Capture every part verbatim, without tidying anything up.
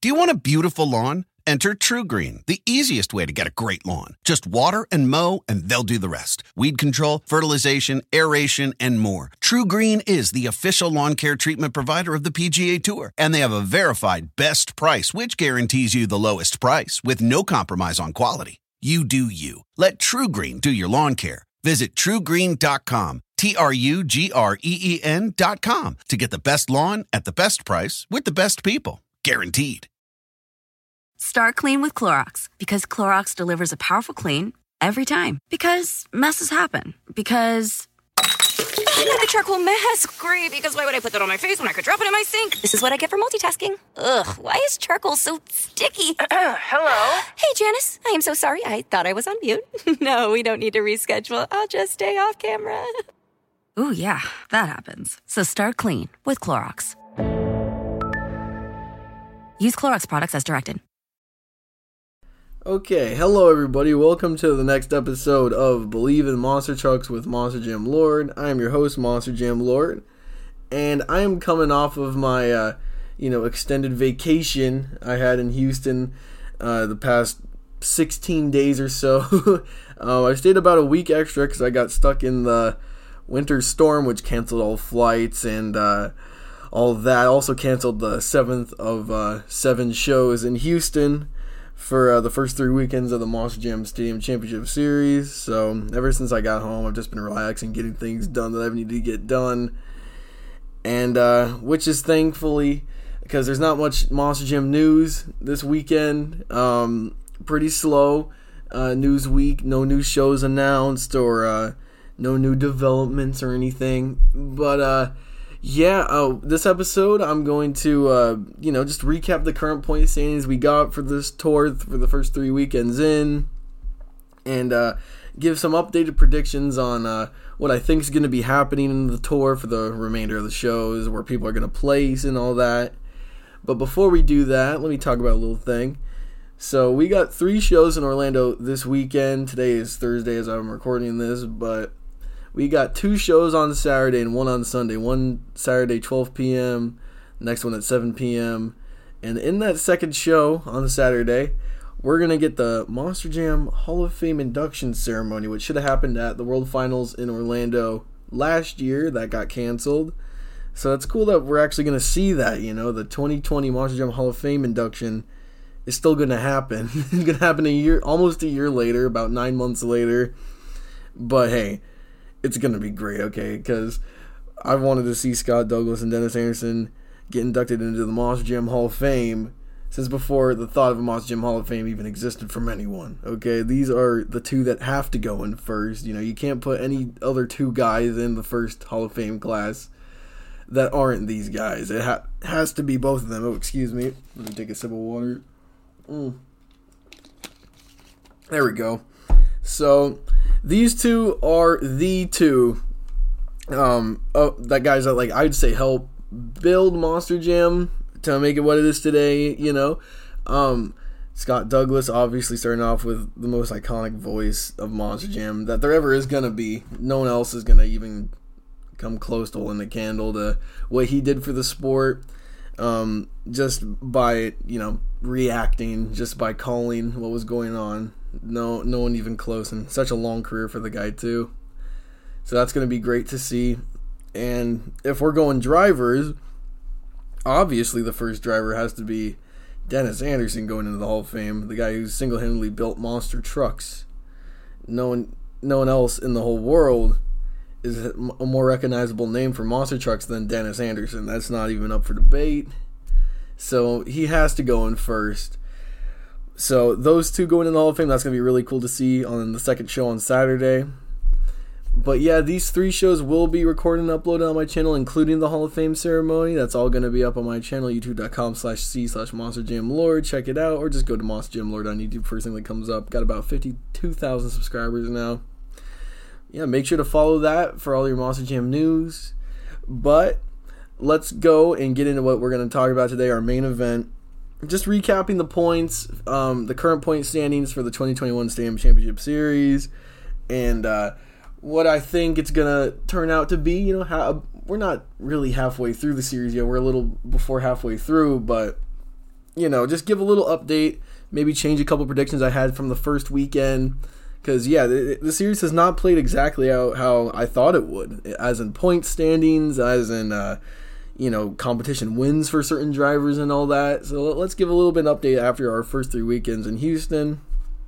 Do you want a beautiful lawn? Enter TruGreen, the easiest way to get a great lawn. Just water and mow, and they'll do the rest. Weed control, fertilization, aeration, and more. TruGreen is the official lawn care treatment provider of the P G A Tour, and they have a verified best price, which guarantees you the lowest price with no compromise on quality. You do you. Let TruGreen do your lawn care. Visit True Green dot com, T R U G R E E N dot com, to get the best lawn at the best price with the best people. Guaranteed. Start clean with Clorox, because Clorox delivers a powerful clean every time. Because messes happen. Because... not the charcoal mask. Great, because why would I put that on my face when I could drop it in my sink? This is what I get for multitasking. Ugh, why is charcoal so sticky? Hello? Hey, Janice. I am so sorry. I thought I was on mute. No, we don't need to reschedule. I'll just stay off camera. Ooh, yeah, that happens. So start clean with Clorox. Use Clorox products as directed. Okay, hello everybody. Welcome to the next episode of Believe in Monster Trucks with Monster Jam Lord. I am your host, Monster Jam Lord, and I am coming off of my, uh, you know, extended vacation I had in Houston uh, the past sixteen days or so. uh, I stayed about a week extra because I got stuck in the winter storm, which canceled all flights and uh, all that. Also canceled the seventh of uh, seven shows in Houston for uh, the first three weekends of the Monster Jam Stadium Championship Series. So ever since I got home, I've just been relaxing, getting things done that I've needed to get done, and uh, which is thankfully because there's not much Monster Jam news this weekend. Um, pretty slow uh, news week. No new shows announced or uh, no new developments or anything. But uh, yeah, uh, this episode I'm going to, uh, you know, just recap the current point standings we got for this tour for the first three weekends in, and uh, give some updated predictions on uh, what I think is going to be happening in the tour for the remainder of the shows, where people are going to place and all that. But before we do that, let me talk about a little thing. So we got three shows in Orlando this weekend. Today is Thursday as I'm recording this, but we got two shows on Saturday and one on Sunday. One Saturday, twelve p.m., next one at seven p.m. And in that second show on Saturday, we're going to get the Monster Jam Hall of Fame induction ceremony, which should have happened at the World Finals in Orlando last year. That got canceled. So it's cool that we're actually going to see that, you know. The twenty twenty Monster Jam Hall of Fame induction is still going to happen. It's going to happen a year, almost a year later, about nine months later. But hey, it's going to be great, okay, because I've wanted to see Scott Douglas and Dennis Anderson get inducted into the Monster Jam Hall of Fame since before the thought of a Monster Jam Hall of Fame even existed from anyone, okay? These are the two that have to go in first. You know, you can't put any other two guys in the first Hall of Fame class that aren't these guys. It ha- has to be both of them. Oh, excuse me. Let me take a sip of water. Mm. There we go. So these two are the two um, oh, that guys that, like, I'd say help build Monster Jam to make it what it is today, you know. Um, Scott Douglas obviously starting off with the most iconic voice of Monster Jam that there ever is going to be. No one else is going to even come close to holding a candle to what he did for the sport, um, just by, you know, reacting, just by calling what was going on. No, no one even close, and such a long career for the guy too. So that's going to be great to see. And if we're going drivers, obviously the first driver has to be Dennis Anderson going into the Hall of Fame, the guy who single-handedly built monster trucks. No one, no one else in the whole world is a more recognizable name for monster trucks than Dennis Anderson. That's not even up for debate. So he has to go in first. So those two going in the Hall of Fame, that's going to be really cool to see on the second show on Saturday. But yeah, these three shows will be recorded and uploaded on my channel, including the Hall of Fame ceremony. That's all going to be up on my channel, youtube.com slash C slash MonsterJamLord. Check it out, or just go to Monster Jam Lord on YouTube. First thing that comes up. Got about fifty-two thousand subscribers now. Yeah, make sure to follow that for all your Monster Jam news. But let's go and get into what we're going to talk about today, our main event. Just recapping the points, um, the current point standings for the twenty twenty-one Stadium Championship Series, and uh, what I think it's going to turn out to be. You know, how, we're not really halfway through the series yet. We're a little before halfway through, but you know, just give a little update, maybe change a couple predictions I had from the first weekend. Because, yeah, the, the series has not played exactly how, how I thought it would, as in point standings, as in, uh, you know, competition wins for certain drivers and all that. So let's give a little bit of update after our first three weekends in Houston.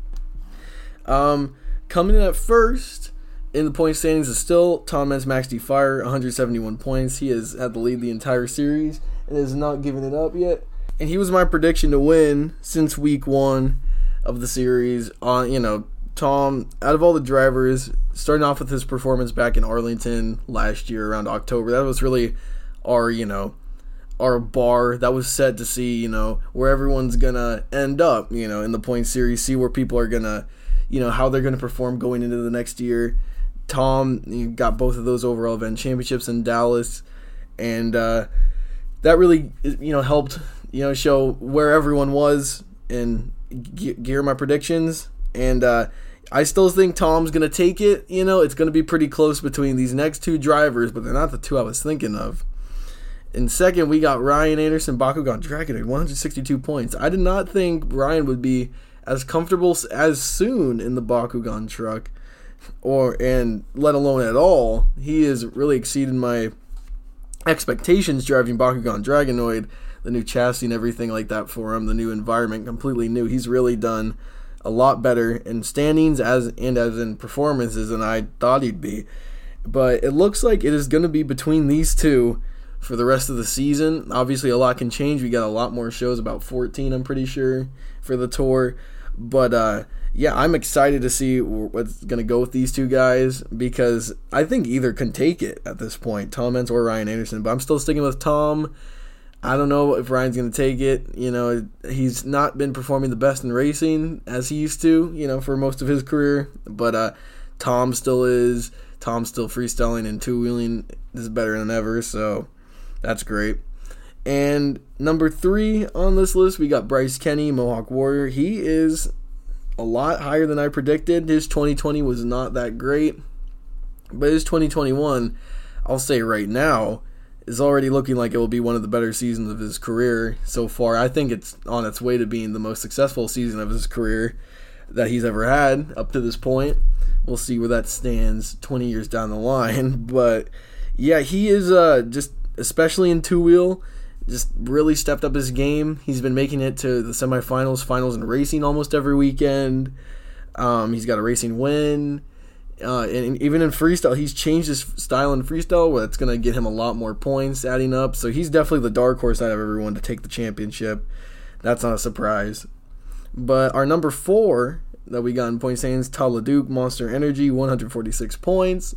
Um, coming in at first in the point standings is still Tom Meents Max D Fire, one hundred seventy-one points. He has had the lead the entire series and has not given it up yet. And he was my prediction to win since week one of the series. On, you know, Tom, out of all the drivers, starting off with his performance back in Arlington last year around October, that was really our, you know, our bar that was set to see, you know, where everyone's gonna end up, you know, in the point series, see where people are gonna, you know, how they're gonna perform going into the next year. Tom, you got both of those overall event championships in Dallas, and uh, that really, you know, helped, you know, show where everyone was and gear my predictions. And uh, I still think Tom's going to take it. You know, it's going to be pretty close between these next two drivers, but they're not the two I was thinking of. In second, we got Ryan Anderson, Bakugan Dragonoid, one hundred sixty-two points. I did not think Ryan would be as comfortable as soon in the Bakugan truck, or and let alone at all. He has really exceeded my expectations driving Bakugan Dragonoid, the new chassis and everything like that for him, the new environment, completely new. He's really done a lot better in standings as and as in performances than I thought he'd be. But it looks like it is going to be between these two for the rest of the season. Obviously, a lot can change. We got a lot more shows, about fourteen, I'm pretty sure, for the tour. But, uh, yeah, I'm excited to see what's going to go with these two guys, because I think either can take it at this point, Tom Meents or Ryan Anderson. But I'm still sticking with Tom. I don't know if Ryan's going to take it. You know, he's not been performing the best in racing as he used to, you know, for most of his career. But uh, Tom still is. Tom's still freestyling and two-wheeling is better than ever, so that's great. And number three on this list, we got Bryce Kenny, Mohawk Warrior. He is a lot higher than I predicted. His twenty twenty was not that great, but his twenty twenty-one, I'll say right now, is already looking like it will be one of the better seasons of his career so far. I think it's on its way to being the most successful season of his career that he's ever had up to this point. We'll see where that stands twenty years down the line. But yeah, he is uh, just, especially in two-wheel, just really stepped up his game. He's been making it to the semifinals, finals, and racing almost every weekend. Um, he's got a racing win. Uh, and, and even in freestyle, he's changed his style in freestyle, where it's going to get him a lot more points adding up. So he's definitely the dark horse out of everyone to take the championship. That's not a surprise. But our number four that we got in point standings, Todd LeDuc, Monster Energy, one hundred forty-six points.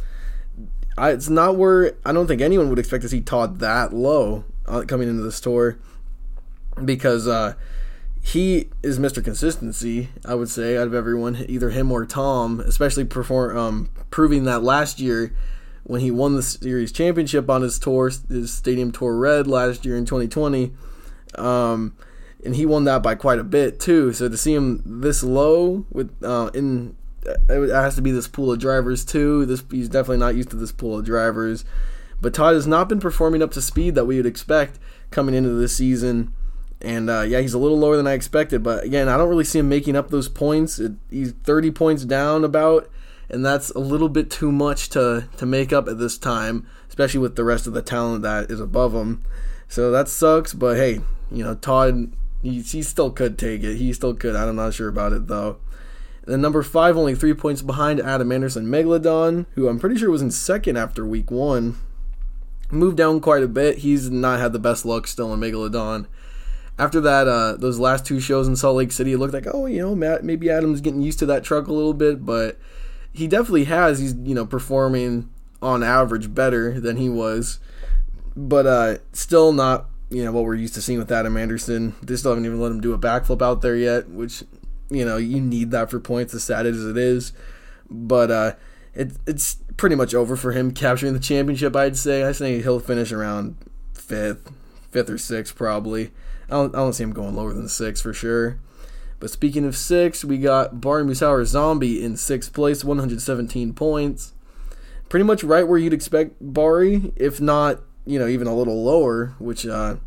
I, it's not where I don't think anyone would expect to see Todd that low uh, coming into this tour, because uh, he is Mister Consistency, I would say, out of everyone, either him or Tom, especially perform, um, proving that last year when he won the series championship on his tour, his Stadium Tour Red last year in twenty twenty, um, and he won that by quite a bit too. So to see him this low with uh, in it has to be this pool of drivers too. This he's definitely not used to this pool of drivers. But Todd has not been performing up to speed that we would expect coming into this season. And uh, yeah, he's a little lower than I expected. But again, I don't really see him making up those points. It, he's thirty points down about, and that's a little bit too much to, to make up at this time, especially with the rest of the talent that is above him. So that sucks. But hey, you know, Todd, he, he still could take it. He still could. I'm not sure about it though. Then number five, only three points behind, Adam Anderson, Megalodon, who I'm pretty sure was in second after week one. Moved down quite a bit. He's not had the best luck still in Megalodon. After that, uh, those last two shows in Salt Lake City, it looked like, oh, you know, Matt, maybe Adam's getting used to that truck a little bit, but he definitely has. He's, you know, performing on average better than he was, but uh, still not, you know, what we're used to seeing with Adam Anderson. They still haven't even let him do a backflip out there yet, which, you know, you need that for points, as sad as it is. But uh, it, it's pretty much over for him capturing the championship, I'd say. I think he'll finish around fifth, fifth or sixth probably. I don't, I don't see him going lower than six for sure. But speaking of six, we got Bari Musauer Zombie in sixth place, one hundred seventeen points. Pretty much right where you'd expect Bari, if not, you know, even a little lower, which uh,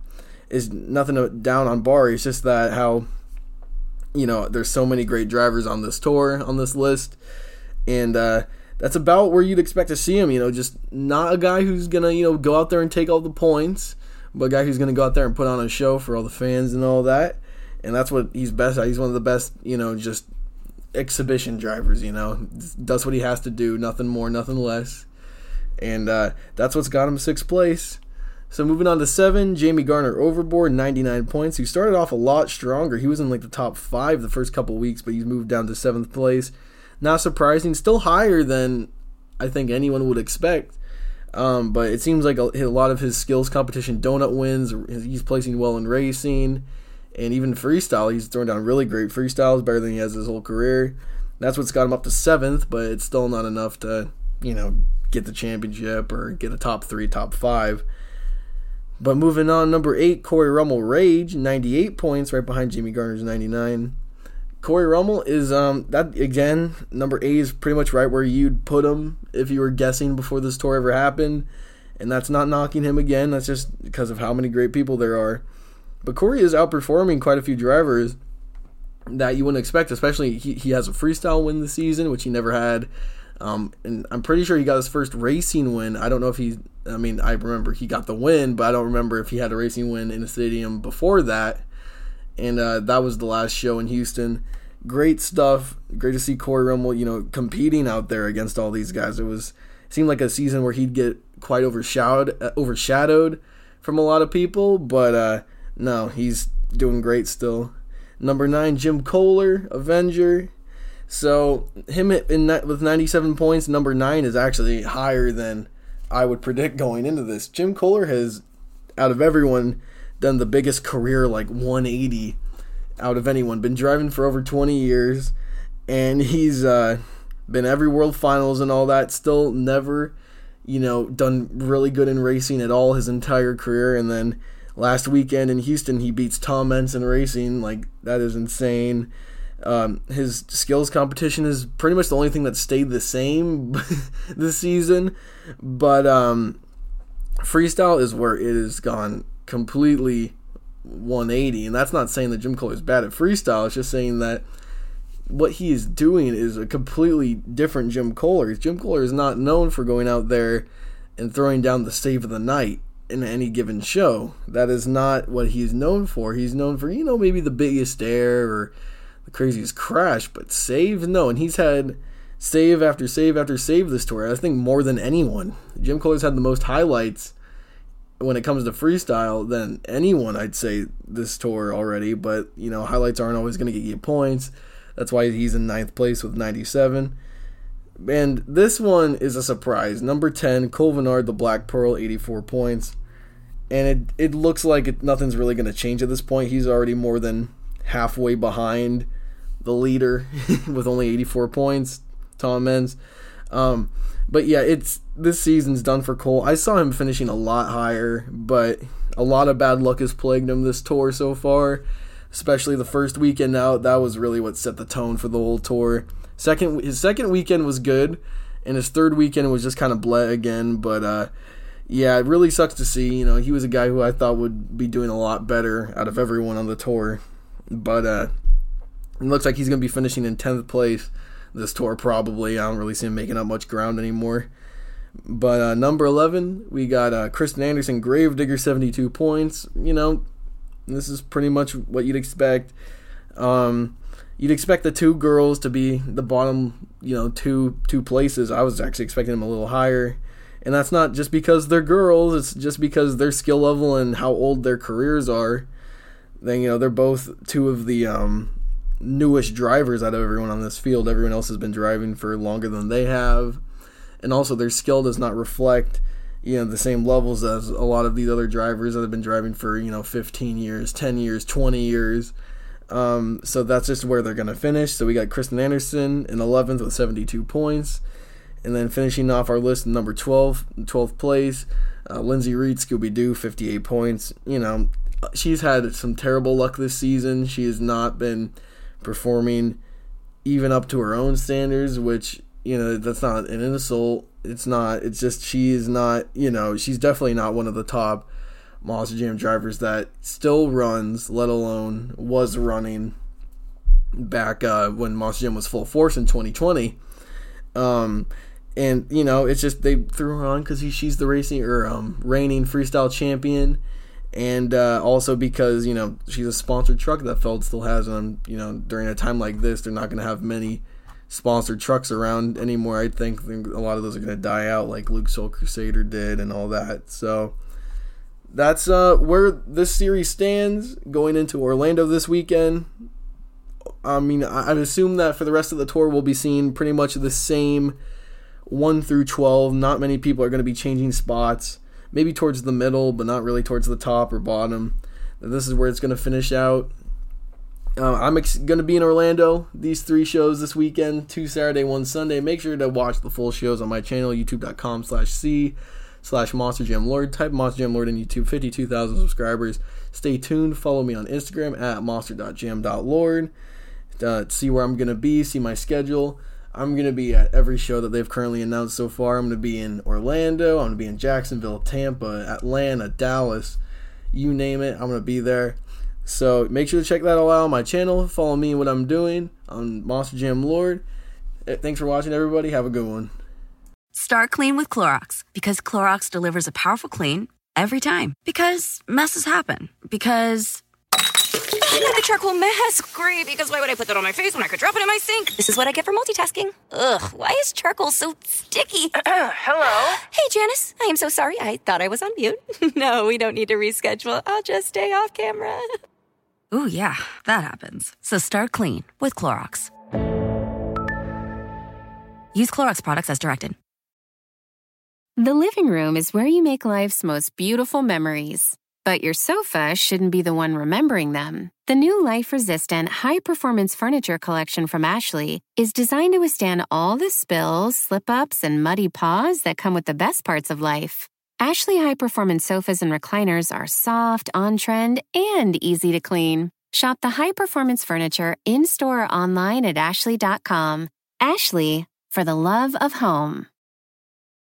is nothing down on Bari. It's just that how, you know, there's so many great drivers on this tour, on this list, and uh, that's about where you'd expect to see him. You know, just not a guy who's gonna, you know, go out there and take all the points, but a guy who's gonna go out there and put on a show for all the fans and all that. And that's what he's best at. He's one of the best, you know, just exhibition drivers. You know, does what he has to do, nothing more, nothing less, and uh, that's what's got him sixth place. So moving on to seven, Jamie Garner Overboard, ninety-nine points. He started off a lot stronger. He was in like the top five the first couple weeks, but he's moved down to seventh place. Not surprising, still higher than I think anyone would expect. Um, but it seems like a, a lot of his skills competition donut wins. He's placing well in racing, and even freestyle. He's throwing down really great freestyles, better than he has his whole career. That's what's got him up to seventh, but it's still not enough to, you know, get the championship or get a top three, top five. But moving on, number eight, Corey Rummel Rage, ninety-eight points, right behind Jamie Garner's ninety-nine. Corey Rummel is, um, that again, number eight is pretty much right where you'd put him if you were guessing before this tour ever happened. And that's not knocking him again, that's just because of how many great people there are. But Corey is outperforming quite a few drivers that you wouldn't expect, especially he, he has a freestyle win this season, which he never had. Um, and I'm pretty sure he got his first racing win. I don't know if he, I mean, I remember he got the win, but I don't remember if he had a racing win in a stadium before that. And uh, that was the last show in Houston. Great stuff. Great to see Corey Rummel, you know, competing out there against all these guys. It was it seemed like a season where he'd get quite overshadowed, uh, overshadowed from a lot of people, but uh, no, he's doing great still. Number nine, Jim Kohler, Avenger. So him in with ninety-seven points, number nine is actually higher than I would predict going into this. Jim Kohler has, out of everyone, done the biggest career, like one eighty out of anyone. Been driving for over twenty years, and he's uh, been every World Finals and all that. Still never, you know, done really good in racing at all his entire career. And then last weekend in Houston, he beats Tom Ensign Racing. Like, that is insane. Um, his skills competition is pretty much the only thing that stayed the same this season, but um, freestyle is where it has gone completely one eighty, and that's not saying that Jim Kohler is bad at freestyle. It's just saying that what he is doing is a completely different Jim Kohler. Jim Kohler is not known for going out there and throwing down the save of the night in any given show. That is not what he's known for. He's known for, you know, maybe the biggest air or the craziest crash, but save, no. And he's had save after save after save this tour. I think more than anyone. Jim Kohler's had the most highlights when it comes to freestyle than anyone, I'd say, this tour already. But, you know, highlights aren't always going to get you points. That's why he's in ninth place with ninety-seven. And this one is a surprise. Number ten, Cole Vennard, the Black Pearl, eighty-four points. And it, it looks like it, nothing's really going to change at this point. He's already more than halfway behind the leader with only eighty-four points, Tom Menz. Um, but yeah, it's this season's done for Cole. I saw him finishing a lot higher, but a lot of bad luck has plagued him this tour so far, especially the first weekend out. That was really what set the tone for the whole tour. Second, his second weekend was good, and his third weekend was just kind of bleh again, but uh, yeah, it really sucks to see. You know, he was a guy who I thought would be doing a lot better out of everyone on the tour, but uh, it looks like he's going to be finishing in tenth place this tour probably. I don't really see him making up much ground anymore. But uh, number eleven, we got uh, Kristen Anderson, Gravedigger, seventy-two points. You know, this is pretty much what you'd expect. Um, you'd expect the two girls to be the bottom, you know, two two places. I was actually expecting them a little higher. And that's not just because they're girls. It's just because their skill level and how old their careers are. Then, you know, they're both two of the um, newest drivers out of everyone on this field. Everyone else has been driving for longer than they have. And also their skill does not reflect, you know, the same levels as a lot of these other drivers that have been driving for, you know, fifteen years, ten years, twenty years. Um, so that's just where they're going to finish. So we got Kristen Anderson in eleventh with seventy-two points. And then finishing off our list, number twelve, twelfth place, uh, Lindsay Reed, Scooby-Doo, fifty-eight points. You know, she's had some terrible luck this season. She has not been performing even up to her own standards, which, you know, that's not an insult. It's not. It's just she is not, you know, she's definitely not one of the top Monster Jam drivers that still runs, let alone was running back uh, when Monster Jam was full force in twenty twenty. Um, and, you know, it's just they threw her on because she's the racing or um, reigning freestyle champion. And uh, also because, you know, she's a sponsored truck that Feld still has. And, you know, during a time like this, they're not going to have many sponsored trucks around anymore. I think a lot of those are going to die out like Luke Soul Crusader did and all that. So that's uh, where this series stands going into Orlando this weekend. I mean, I assume that for the rest of the tour, we'll be seeing pretty much the same one through twelve. Not many people are going to be changing spots. Maybe towards the middle, but not really towards the top or bottom. This is where it's going to finish out. Uh, I'm ex- going to be in Orlando, these three shows this weekend, two Saturday, one Sunday. Make sure to watch the full shows on my channel, youtube.com slash C slash Monster Jam Lord. Type Monster Jam Lord in YouTube, fifty-two thousand subscribers. Stay tuned. Follow me on Instagram at monster dot jam dot lord. Uh, see where I'm going to be, see my schedule. I'm going to be at every show that they've currently announced so far. I'm going to be in Orlando. I'm going to be in Jacksonville, Tampa, Atlanta, Dallas. You name it, I'm going to be there. So make sure to check that all out on my channel. Follow me and what I'm doing on Monster Jam Lord. Thanks for watching, everybody. Have a good one. Start clean with Clorox because Clorox delivers a powerful clean every time. Because messes happen. Because... the charcoal mask. Great, because why would I put that on my face when I could drop it in my sink? This is what I get for multitasking. Ugh, why is charcoal so sticky? Hello? Hey, Janice. I am so sorry. I thought I was on mute. No, we don't need to reschedule. I'll just stay off camera. Ooh, yeah, that happens. So start clean with Clorox. Use Clorox products as directed. The living room is where you make life's most beautiful memories. But your sofa shouldn't be the one remembering them. The new life-resistant, high-performance furniture collection from Ashley is designed to withstand all the spills, slip-ups, and muddy paws that come with the best parts of life. Ashley high-performance sofas and recliners are soft, on-trend, and easy to clean. Shop the high-performance furniture in-store or online at ashley dot com. Ashley, for the love of home.